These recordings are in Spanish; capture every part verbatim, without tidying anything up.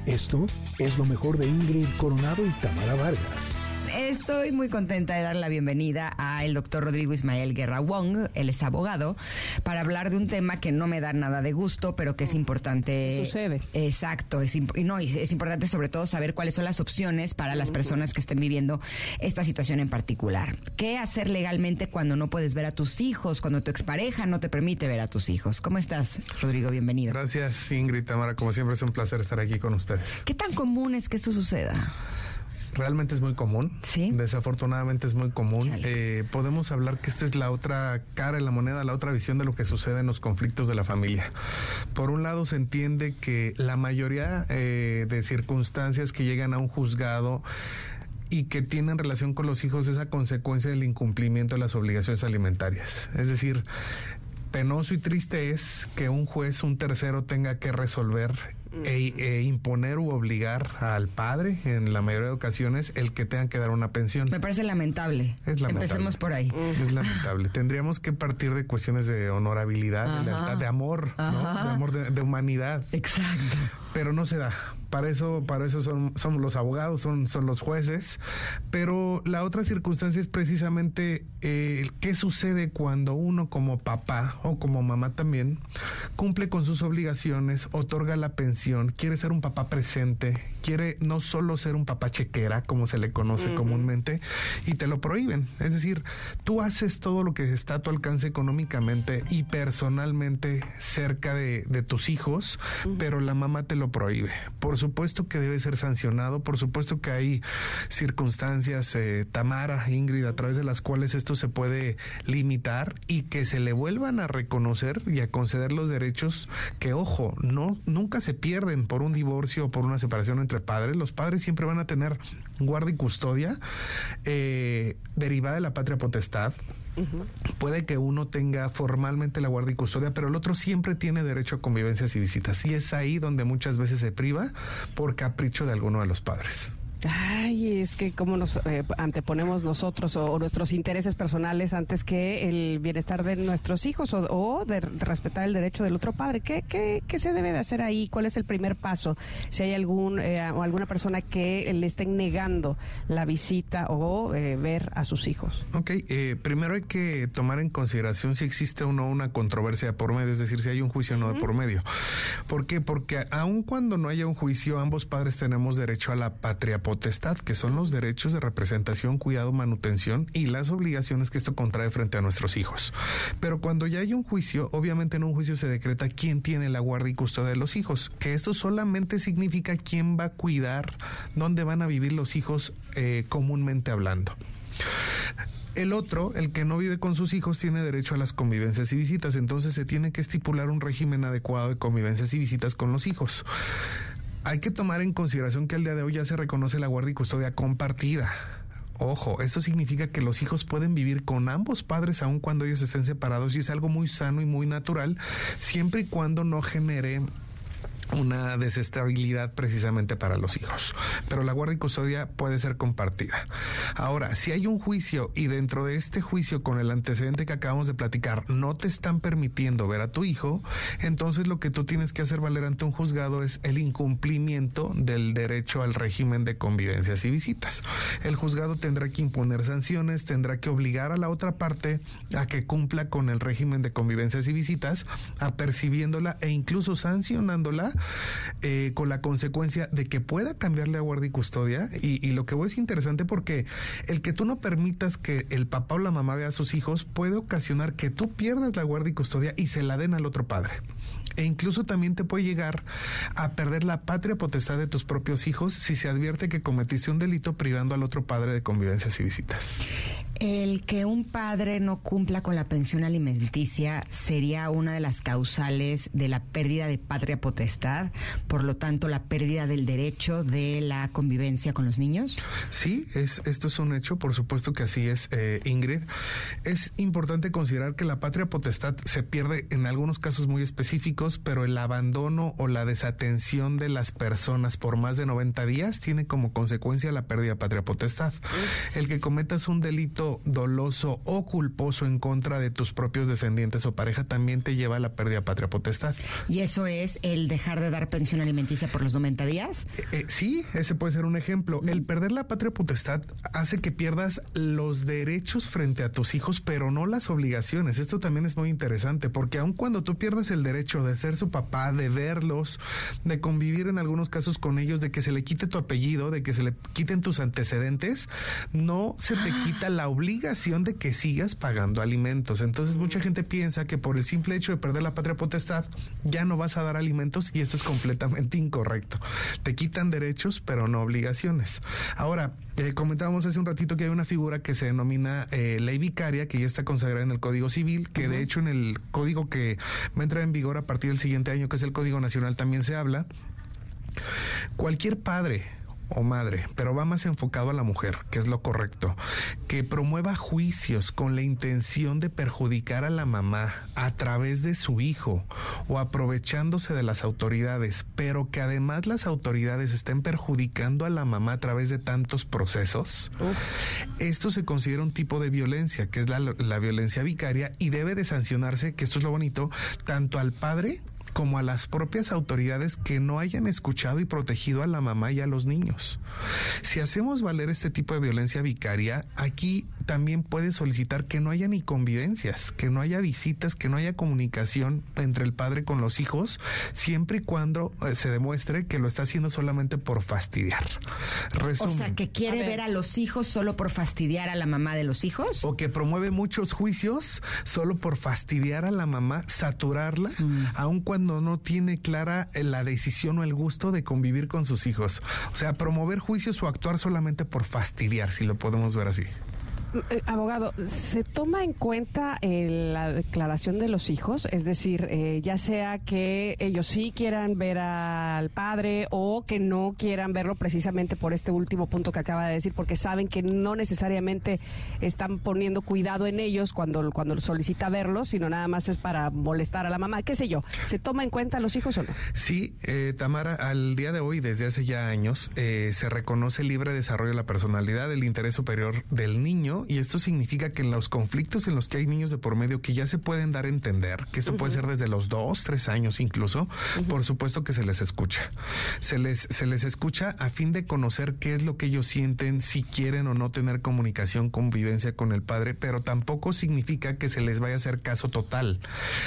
Esto es lo mejor de Ingrid Coronado y Tamara Vargas. Estoy muy contenta de dar la bienvenida al doctor Rodrigo Ismael Guerra Wong, él es abogado, para hablar de un tema que no me da nada de gusto, pero que es importante. Sucede. Exacto, es, imp- no, es importante sobre todo saber cuáles son las opciones para las personas que estén viviendo esta situación en particular. ¿Qué hacer legalmente cuando no puedes ver a tus hijos, cuando tu expareja no te permite ver a tus hijos? ¿Cómo estás, Rodrigo? Bienvenido. Gracias, Ingrid, Tamara, como siempre es un placer estar aquí con ustedes. ¿Qué tan común es que esto suceda? Realmente es muy común. ¿Sí? Desafortunadamente es muy común. Eh, podemos hablar que esta es la otra cara de la moneda, la otra visión de lo que sucede en los conflictos de la familia. Por un lado, se entiende que la mayoría eh, de circunstancias que llegan a un juzgado y que tienen relación con los hijos es a consecuencia del incumplimiento de las obligaciones alimentarias. Es decir, penoso y triste es que un juez, un tercero, tenga que resolver e, e imponer u obligar al padre, en la mayoría de ocasiones, el que tenga que dar una pensión. Me parece lamentable. Es lamentable. Empecemos por ahí. Es lamentable. Tendríamos que partir de cuestiones de honorabilidad, Ajá. de lealtad, de amor, ¿no? De amor, de, de humanidad. Exacto. Pero no se da. Para eso, para eso son, son los abogados, son, son los jueces. Pero la otra circunstancia es precisamente eh, qué sucede cuando uno como papá o como mamá también cumple con sus obligaciones, otorga la pensión, quiere ser un papá presente, quiere no solo ser un papá chequera, como se le conoce uh-huh. comúnmente, y te lo prohíben. Es decir, tú haces todo lo que está a tu alcance económicamente y personalmente cerca de, de tus hijos, uh-huh. pero la mamá te lo prohíbe. Por supuesto que debe ser sancionado, por supuesto que hay circunstancias, eh, Tamara, Ingrid, a través de las cuales esto se puede limitar y que se le vuelvan a reconocer y a conceder los derechos que, ojo, no nunca se pierden por un divorcio o por una separación entre padres. Los padres siempre van a tener guarda y custodia eh, derivada de la patria potestad. Uh-huh. Puede que uno tenga formalmente la guarda y custodia, pero el otro siempre tiene derecho a convivencias y visitas. Y es ahí donde muchas veces se priva por capricho de alguno de los padres. Ay, es que cómo nos eh, anteponemos nosotros o, o nuestros intereses personales antes que el bienestar de nuestros hijos o, o de, de respetar el derecho del otro padre. ¿Qué, qué, qué se debe de hacer ahí? ¿Cuál es el primer paso? Si hay algún eh, o alguna persona que le estén negando la visita o eh, ver a sus hijos. Ok, eh, primero hay que tomar en consideración si existe o no una controversia por medio, es decir, si hay un juicio o no uh-huh. de por medio. ¿Por qué? Porque aun cuando no haya un juicio, ambos padres tenemos derecho a la patria potestad, que son los derechos de representación, cuidado, manutención y las obligaciones que esto contrae frente a nuestros hijos. Pero cuando ya hay un juicio, obviamente en un juicio se decreta quién tiene la guarda y custodia de los hijos, que esto solamente significa quién va a cuidar, dónde van a vivir los hijos eh, comúnmente hablando. El otro, el que no vive con sus hijos, tiene derecho a las convivencias y visitas, entonces se tiene que estipular un régimen adecuado de convivencias y visitas con los hijos. Hay que tomar en consideración que al día de hoy ya se reconoce la guarda y custodia compartida. Ojo, esto significa que los hijos pueden vivir con ambos padres aun cuando ellos estén separados y es algo muy sano y muy natural, siempre y cuando no genere una desestabilidad precisamente para los hijos. Pero la guarda y custodia puede ser compartida. Ahora, si hay un juicio y dentro de este juicio con el antecedente que acabamos de platicar no te están permitiendo ver a tu hijo, entonces lo que tú tienes que hacer valer ante un juzgado es el incumplimiento del derecho al régimen de convivencias y visitas. El juzgado tendrá que imponer sanciones, tendrá que obligar a la otra parte a que cumpla con el régimen de convivencias y visitas, apercibiéndola e incluso sancionándola Eh, con la consecuencia de que pueda cambiar la guarda y custodia y, y lo que es interesante porque el que tú no permitas que el papá o la mamá vea a sus hijos puede ocasionar que tú pierdas la guarda y custodia y se la den al otro padre. E incluso también te puede llegar a perder la patria potestad de tus propios hijos si se advierte que cometiste un delito privando al otro padre de convivencias y visitas. El que un padre no cumpla con la pensión alimenticia sería una de las causales de la pérdida de patria potestad, por lo tanto la pérdida del derecho de la convivencia con los niños. Sí, es, esto es un hecho, por supuesto que así es, eh, Ingrid. Es importante considerar que la patria potestad se pierde en algunos casos muy específicos, pero el abandono o la desatención de las personas por más de noventa días tiene como consecuencia la pérdida de patria potestad. El que cometas un delito acto doloso o culposo en contra de tus propios descendientes o pareja también te lleva a la pérdida de patria potestad. ¿Y eso es el dejar de dar pensión alimenticia por los noventa días? Eh, eh, sí, ese puede ser un ejemplo. El perder la patria potestad hace que pierdas los derechos frente a tus hijos, pero no las obligaciones. Esto también es muy interesante, porque aun cuando tú pierdes el derecho de ser su papá, de verlos, de convivir en algunos casos con ellos, de que se le quite tu apellido, de que se le quiten tus antecedentes, no se te quita la obligación de que sigas pagando alimentos. Entonces mucha gente piensa que por el simple hecho de perder la patria potestad ya no vas a dar alimentos, y esto es completamente incorrecto. Te quitan derechos pero no obligaciones. Ahora, eh, comentábamos hace un ratito que hay una figura que se denomina eh, ley vicaria, que ya está consagrada en el Código Civil, que uh-huh. de hecho en el código que va a entrar en vigor a partir del siguiente año, que es el Código Nacional, también se habla. Cualquier padre o madre, pero va más enfocado a la mujer, que es lo correcto, que promueva juicios con la intención de perjudicar a la mamá a través de su hijo o aprovechándose de las autoridades, pero que además las autoridades estén perjudicando a la mamá a través de tantos procesos. Uf. Esto se considera un tipo de violencia, que es la, la violencia vicaria, y debe de sancionarse, que esto es lo bonito, tanto al padre como a las propias autoridades que no hayan escuchado y protegido a la mamá y a los niños. Si hacemos valer este tipo de violencia vicaria, aquí también puede solicitar que no haya ni convivencias, que no haya visitas, que no haya comunicación entre el padre con los hijos, siempre y cuando eh, se demuestre que lo está haciendo solamente por fastidiar. Resumen. O sea, que quiere a ver a los hijos solo por fastidiar a la mamá de los hijos. O que promueve muchos juicios solo por fastidiar a la mamá, saturarla, mm. aun cuando no tiene clara la decisión o el gusto de convivir con sus hijos. O sea, promover juicios o actuar solamente por fastidiar, si lo podemos ver así. Eh, abogado, ¿se toma en cuenta eh, la declaración de los hijos? Es decir, eh, ya sea que ellos sí quieran ver al padre o que no quieran verlo, precisamente por este último punto que acaba de decir, porque saben que no necesariamente están poniendo cuidado en ellos cuando, cuando solicita verlos, sino nada más es para molestar a la mamá, qué sé yo. ¿Se toma en cuenta a los hijos o no? Sí, eh, Tamara, al día de hoy, desde hace ya años, eh, se reconoce el libre desarrollo de la personalidad, el interés superior del niño, y esto significa que en los conflictos en los que hay niños de por medio, que ya se pueden dar a entender, que esto uh-huh. puede ser desde los dos, tres años incluso, uh-huh. por supuesto que se les escucha. Se les, se les escucha a fin de conocer qué es lo que ellos sienten, si quieren o no tener comunicación, convivencia con el padre, pero tampoco significa que se les vaya a hacer caso total,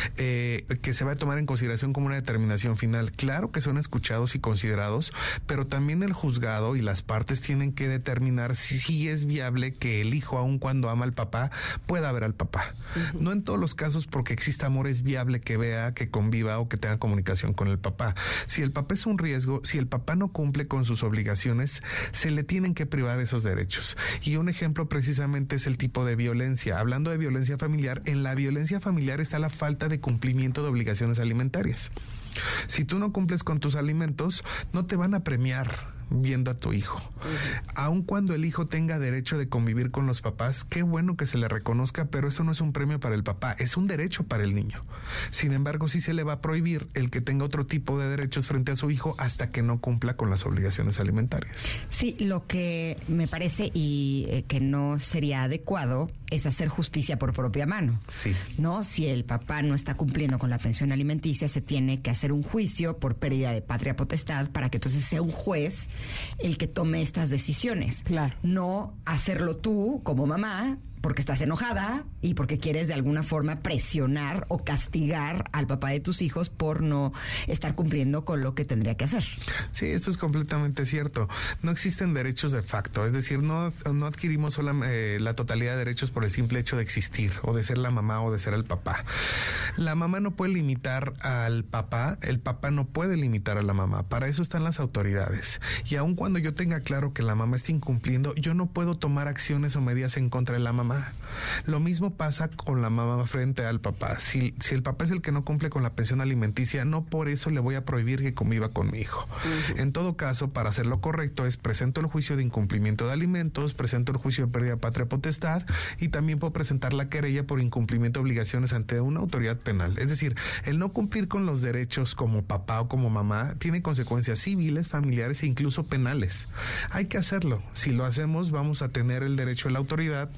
eh, que se va a tomar en consideración como una determinación final. Claro que son escuchados y considerados, pero también el juzgado y las partes tienen que determinar si, si es viable que el hijo, aun cuando ama al papá, pueda ver al papá. Uh-huh. No en todos los casos, porque existe amor, es viable que vea, que conviva o que tenga comunicación con el papá. Si el papá es un riesgo, si el papá no cumple con sus obligaciones, se le tienen que privar de esos derechos. Y un ejemplo precisamente es el tipo de violencia. Hablando de violencia familiar, en la violencia familiar está la falta de cumplimiento de obligaciones alimentarias. Si tú no cumples con tus alimentos, no te van a premiar viendo a tu hijo. Uh-huh. Aun cuando el hijo tenga derecho de convivir con los papás, qué bueno que se le reconozca, pero eso no es un premio para el papá, es un derecho para el niño. Sin embargo, sí se le va a prohibir el que tenga otro tipo de derechos frente a su hijo hasta que no cumpla con las obligaciones alimentarias. Sí, lo que me parece y eh, que no sería adecuado es hacer justicia por propia mano. Sí. ¿No? Si el papá no está cumpliendo con la pensión alimenticia, se tiene que hacer un juicio por pérdida de patria potestad para que entonces sea un juez el que tome estas decisiones. Claro. No hacerlo tú como mamá porque estás enojada y porque quieres de alguna forma presionar o castigar al papá de tus hijos por no estar cumpliendo con lo que tendría que hacer. Sí, esto es completamente cierto. No existen derechos de facto, es decir, no, no adquirimos sola, eh, la totalidad de derechos por el simple hecho de existir o de ser la mamá o de ser el papá. La mamá no puede limitar al papá, el papá no puede limitar a la mamá. Para eso están las autoridades. Y aun cuando yo tenga claro que la mamá está incumpliendo, yo no puedo tomar acciones o medidas en contra de la mamá. Lo mismo pasa con la mamá frente al papá. Si, si el papá es el que no cumple con la pensión alimenticia, no por eso le voy a prohibir que conviva con mi hijo. Uh-huh. En todo caso, para hacer lo correcto es presento el juicio de incumplimiento de alimentos, presento el juicio de pérdida de patria potestad y también puedo presentar la querella por incumplimiento de obligaciones ante una autoridad penal. Es decir, el no cumplir con los derechos como papá o como mamá tiene consecuencias civiles, familiares e incluso penales. Hay que hacerlo. Si lo hacemos, vamos a tener el derecho de la autoridad, se nos va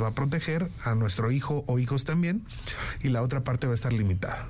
va a proteger, a nuestro hijo o hijos también, y la otra parte va a estar limitada.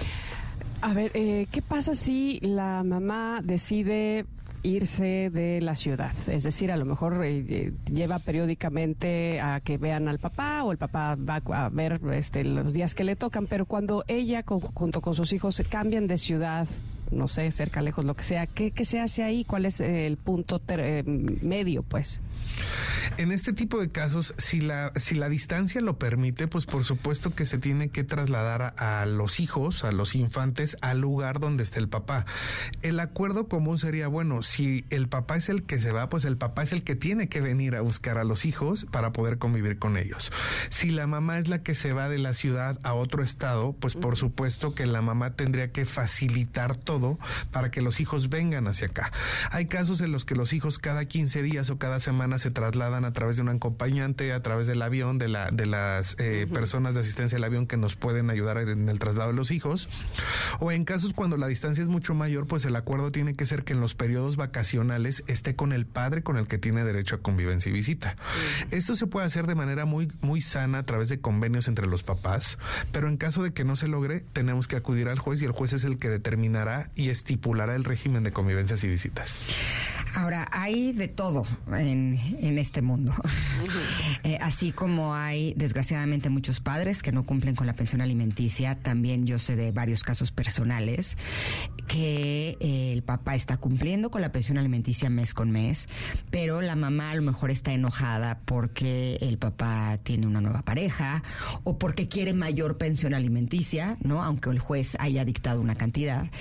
A ver, eh, ¿qué pasa si la mamá decide irse de la ciudad? Es decir, a lo mejor eh, lleva periódicamente a que vean al papá, o el papá va a ver este, los días que le tocan, pero cuando ella con, junto con sus hijos se cambian de ciudad, no sé, cerca, lejos, lo que sea, ¿qué, qué se hace ahí? ¿Cuál es el punto ter, eh, medio, pues? En este tipo de casos, si la si la distancia lo permite, pues por supuesto que se tiene que trasladar a, a los hijos, a los infantes, al lugar donde esté el papá. El acuerdo común sería, bueno, si el papá es el que se va, pues el papá es el que tiene que venir a buscar a los hijos para poder convivir con ellos. Si la mamá es la que se va de la ciudad a otro estado, pues por supuesto que la mamá tendría que facilitar todo para que los hijos vengan hacia acá. Hay casos en los que los hijos cada quince días o cada semana se trasladan a través de un acompañante, a través del avión, de la de las eh, uh-huh. personas de asistencia al avión que nos pueden ayudar en el traslado de los hijos. O en casos cuando la distancia es mucho mayor, pues el acuerdo tiene que ser que en los periodos vacacionales esté con el padre con el que tiene derecho a convivencia y visita. Uh-huh. Esto se puede hacer de manera muy, muy sana a través de convenios entre los papás, pero en caso de que no se logre, tenemos que acudir al juez y el juez es el que determinará y estipulará el régimen de convivencias y visitas. Ahora, hay de todo en, en este mundo. Uh-huh. Eh, así como hay, desgraciadamente, muchos padres que no cumplen con la pensión alimenticia, también yo sé de varios casos personales que eh, el papá está cumpliendo con la pensión alimenticia mes con mes, pero la mamá a lo mejor está enojada porque el papá tiene una nueva pareja o porque quiere mayor pensión alimenticia, ¿no? Aunque el juez haya dictado una cantidad.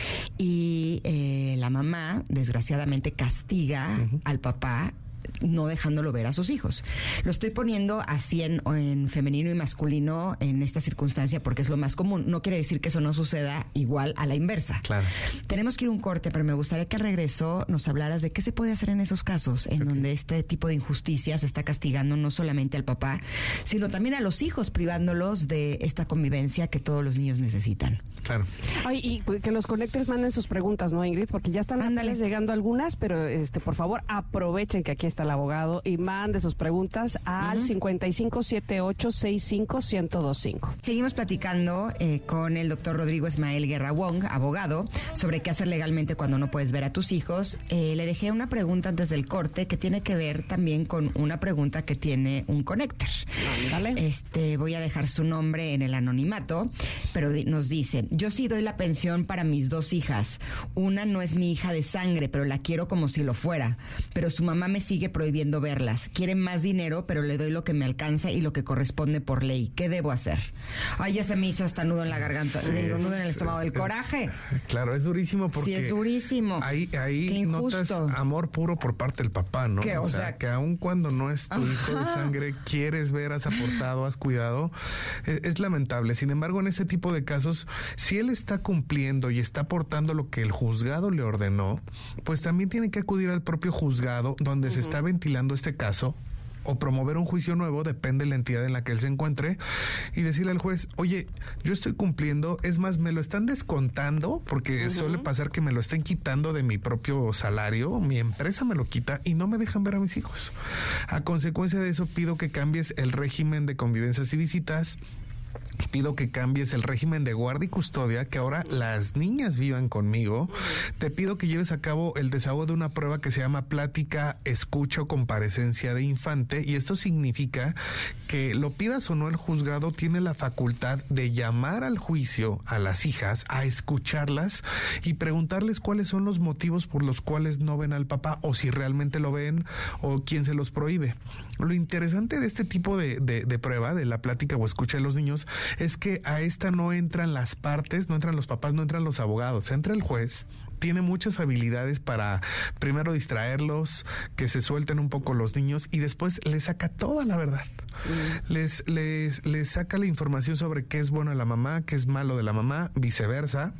Y eh, la mamá, desgraciadamente, castiga uh-huh. al papá no dejándolo ver a sus hijos. Lo estoy poniendo así en, en femenino y masculino en esta circunstancia porque es lo más común. No quiere decir que eso no suceda igual a la inversa. Claro. Tenemos que ir a un corte, pero me gustaría que al regreso nos hablaras de qué se puede hacer en esos casos en okay. donde este tipo de injusticias está castigando no solamente al papá, sino también a los hijos, privándolos de esta convivencia que todos los niños necesitan. Claro. Ay, y que los conectores manden sus preguntas, ¿no, Ingrid? Porque ya están Ándale. llegando algunas, pero este, por favor, aprovechen que aquí está el abogado y mande sus preguntas al uh-huh. cincuenta y cinco setenta y ocho sesenta y cinco ciento veinticinco. Seguimos platicando eh, con el doctor Rodrigo Ismael Guerra Wong, abogado, sobre qué hacer legalmente cuando no puedes ver a tus hijos. Eh, le dejé una pregunta antes del corte que tiene que ver también con una pregunta que tiene un connector. Ándale. Este, voy a dejar su nombre en el anonimato, pero di- nos dice, yo sí doy la pensión para mis dos hijas. Una no es mi hija de sangre, pero la quiero como si lo fuera. Pero su mamá me sigue prohibiendo verlas. Quieren más dinero, pero le doy lo que me alcanza y lo que corresponde por ley. ¿Qué debo hacer? Ay, ya se me hizo hasta nudo en la garganta, sí, digo, nudo en el estómago, del coraje. Claro, es durísimo porque... Sí, es durísimo. Ahí, ahí notas amor puro por parte del papá, ¿no? ¿Qué? O, o sea, sea, que aun cuando no es tu ajá. hijo de sangre, quieres ver, has aportado, has cuidado. Es, es lamentable. Sin embargo, en este tipo de casos, si él está cumpliendo y está aportando lo que el juzgado le ordenó, pues también tiene que acudir al propio juzgado donde uh-huh. se está ventilando este caso o promover un juicio nuevo, depende de la entidad en la que él se encuentre, y decirle al juez, oye, yo estoy cumpliendo, es más, me lo están descontando, porque uh-huh. suele pasar que me lo estén quitando de mi propio salario, mi empresa me lo quita y no me dejan ver a mis hijos. A consecuencia de eso, pido que cambies el régimen de convivencias y visitas, pido que cambies el régimen de guardia y custodia, que ahora las niñas vivan conmigo. Te pido que lleves a cabo el desahogo de una prueba que se llama plática, escucha o comparecencia de infante, y esto significa que lo pidas o no, el juzgado tiene la facultad de llamar al juicio a las hijas, a escucharlas y preguntarles cuáles son los motivos por los cuales no ven al papá, o si realmente lo ven, o quién se los prohíbe. Lo interesante de este tipo de, de, de prueba, de la plática o escucha de los niños, es que a esta no entran las partes, no entran los papás, no entran los abogados, entra el juez. Tiene muchas habilidades para primero distraerlos, que se suelten un poco los niños, y después les saca toda la verdad. Mm. Les, les, les saca la información sobre qué es bueno de la mamá, qué es malo de la mamá, viceversa.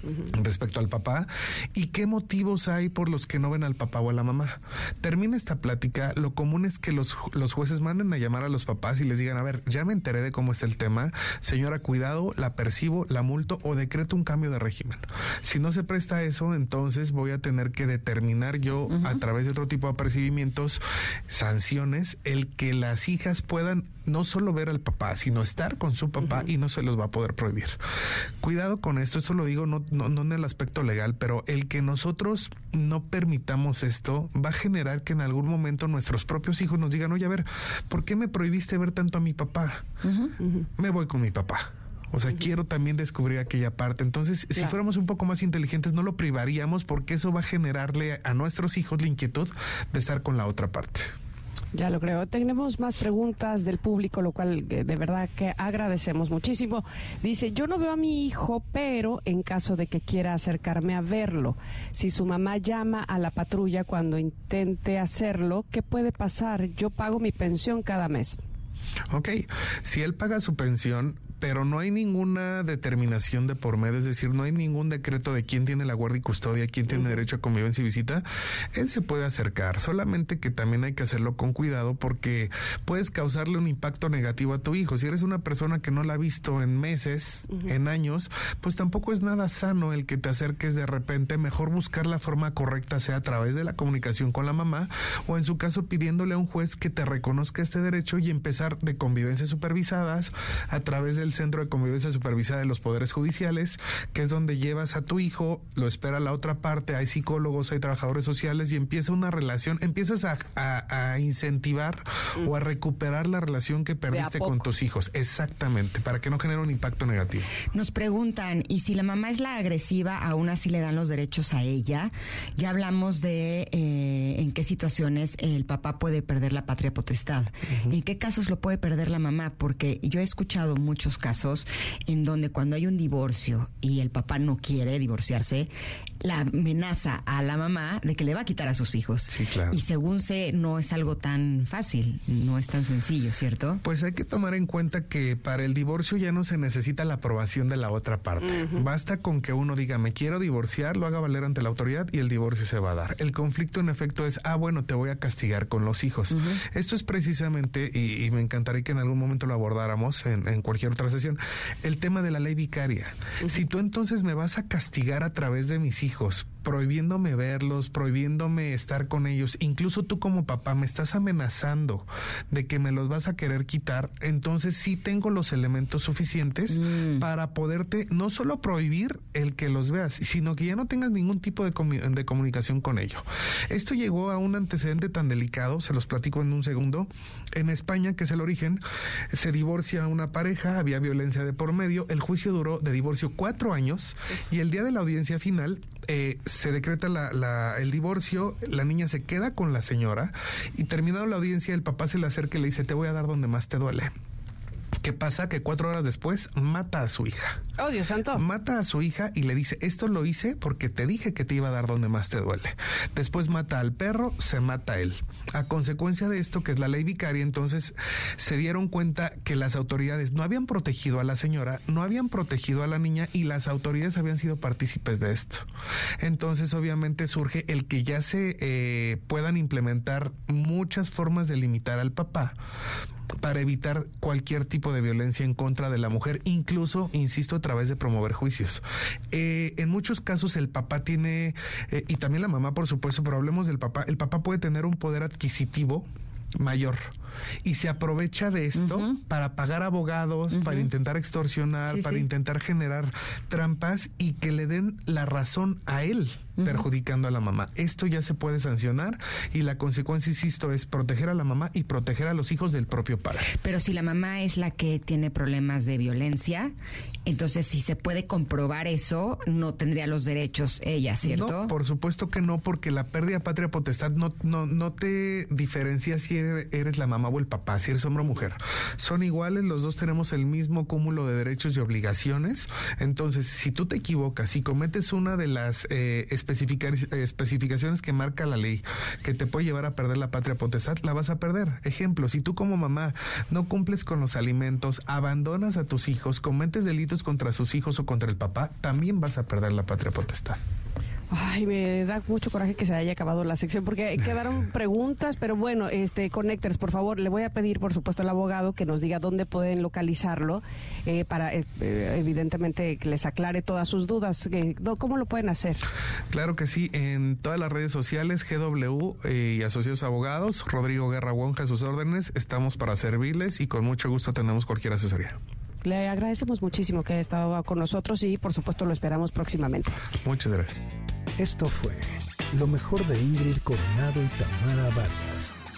uh-huh. respecto al papá y qué motivos hay por los que no ven al papá o a la mamá. Termina esta plática, lo común es que los, los jueces manden a llamar a los papás y les digan, a ver, ya me enteré de cómo está el tema, señora, cuidado, la percibo, la multo o decreto un cambio de régimen. Si no se presta eso, entonces voy a tener que determinar yo uh-huh. a través de otro tipo de apercibimientos, sanciones, el que las hijas puedan no solo ver al papá, sino estar con su papá uh-huh. y no se los va a poder prohibir. Cuidado con esto, esto lo digo no, no, no en el aspecto legal, pero el que nosotros no permitamos esto va a generar que en algún momento nuestros propios hijos nos digan, oye, a ver, ¿por qué me prohibiste ver tanto a mi papá? Uh-huh. Uh-huh. Me voy con mi papá. O sea, uh-huh. quiero también descubrir aquella parte. Entonces, claro. si fuéramos un poco más inteligentes, no lo privaríamos porque eso va a generarle a nuestros hijos la inquietud de estar con la otra parte. Ya lo creo. Tenemos más preguntas del público, lo cual de verdad que agradecemos muchísimo. Dice, yo no veo a mi hijo, pero en caso de que quiera acercarme a verlo, si su mamá llama a la patrulla cuando intente hacerlo, ¿qué puede pasar? Yo pago mi pensión cada mes. Ok, si él paga su pensión, pero no hay ninguna determinación de por medio, es decir, no hay ningún decreto de quién tiene la guardia y custodia, quién tiene uh-huh. derecho a convivencia y visita, él se puede acercar, solamente que también hay que hacerlo con cuidado porque puedes causarle un impacto negativo a tu hijo. Si eres una persona que no la ha visto en meses, uh-huh. en años, pues tampoco es nada sano el que te acerques de repente. Mejor buscar la forma correcta, sea a través de la comunicación con la mamá o en su caso pidiéndole a un juez que te reconozca este derecho y empezar de convivencias supervisadas a través del Centro de Convivencia Supervisada de los Poderes Judiciales, que es donde llevas a tu hijo, lo espera la otra parte, hay psicólogos, hay trabajadores sociales y empieza una relación, empiezas a, a, a incentivar mm. o a recuperar la relación que perdiste con tus hijos. Exactamente, para que no genere un impacto negativo. Nos preguntan, ¿y si la mamá es la agresiva, aún así le dan los derechos a ella? Ya hablamos de eh, en qué situaciones el papá puede perder la patria potestad. Uh-huh. ¿En qué casos lo puede perder la mamá? Porque yo he escuchado muchos casos en donde cuando hay un divorcio y el papá no quiere divorciarse, la amenaza a la mamá de que le va a quitar a sus hijos. Sí, claro. Y según sé, no es algo tan fácil, no es tan sencillo, ¿cierto? Pues hay que tomar en cuenta que para el divorcio ya no se necesita la aprobación de la otra parte. Uh-huh. Basta con que uno diga, me quiero divorciar, lo haga valer ante la autoridad y el divorcio se va a dar. El conflicto en efecto es, ah, bueno, te voy a castigar con los hijos. Uh-huh. Esto es precisamente, y, y me encantaría que en algún momento lo abordáramos en, en cualquier otra sesión, el tema de la ley vicaria. Uh-huh. Si tú entonces me vas a castigar a través de mis hijos, prohibiéndome verlos, prohibiéndome estar con ellos, incluso tú como papá me estás amenazando de que me los vas a querer quitar, entonces sí tengo los elementos suficientes mm. para poderte no solo prohibir el que los veas, sino que ya no tengas ningún tipo de, comu- de comunicación con ello. Esto llegó a un antecedente tan delicado, se los platico en un segundo. En España, que es el origen, se divorcia una pareja, había violencia de por medio, el juicio duró de divorcio cuatro años y el día de la audiencia final Eh, se decreta la, la, el divorcio, la niña se queda con la señora y terminado la audiencia el papá se le acerca y le dice, te voy a dar donde más te duele. ¿Qué pasa? Que cuatro horas después mata a su hija. ¡Oh, Dios santo! Mata a su hija y le dice, esto lo hice porque te dije que te iba a dar donde más te duele. Después mata al perro, se mata a él. A consecuencia de esto, que es la ley vicaria, entonces se dieron cuenta que las autoridades no habían protegido a la señora, no habían protegido a la niña y las autoridades habían sido partícipes de esto. Entonces, obviamente, surge el que ya se eh, puedan implementar muchas formas de limitar al papá para evitar cualquier tipo de violencia en contra de la mujer, incluso, insisto, a través de promover juicios. Eh, en muchos casos el papá tiene, eh, y también la mamá, por supuesto, pero hablemos del papá, el papá puede tener un poder adquisitivo mayor y se aprovecha de esto uh-huh. para pagar abogados, uh-huh. para intentar extorsionar, sí, para sí. intentar generar trampas y que le den la razón a él, uh-huh. perjudicando a la mamá. Esto ya se puede sancionar y la consecuencia, insisto, es proteger a la mamá y proteger a los hijos del propio padre. Pero si la mamá es la que tiene problemas de violencia, entonces si se puede comprobar eso, no tendría los derechos ella, ¿cierto? No, por supuesto que no, porque la pérdida de patria potestad no, no, no te diferencia si eres la mamá o el papá, si eres hombre o mujer. Son iguales, los dos tenemos el mismo cúmulo de derechos y obligaciones. Entonces, si tú te equivocas y cometes una de las eh, especificar, especificaciones que marca la ley, que te puede llevar a perder la patria potestad, la vas a perder. Ejemplo, si tú como mamá no cumples con los alimentos, abandonas a tus hijos, cometes delitos contra sus hijos o contra el papá, también vas a perder la patria potestad. Ay, me da mucho coraje que se haya acabado la sección porque quedaron preguntas, pero bueno, este Connectors, por favor, le voy a pedir, por supuesto, al abogado que nos diga dónde pueden localizarlo eh, para, eh, evidentemente, que les aclare todas sus dudas. Eh, ¿Cómo lo pueden hacer? Claro que sí, en todas las redes sociales, G W eh, y Asociados Abogados, Rodrigo Guerra Wonja a sus órdenes, estamos para servirles y con mucho gusto tenemos cualquier asesoría. Le agradecemos muchísimo que haya estado con nosotros y, por supuesto, lo esperamos próximamente. Muchas gracias. Esto fue lo mejor de Ingrid Coronado y Tamara Vargas.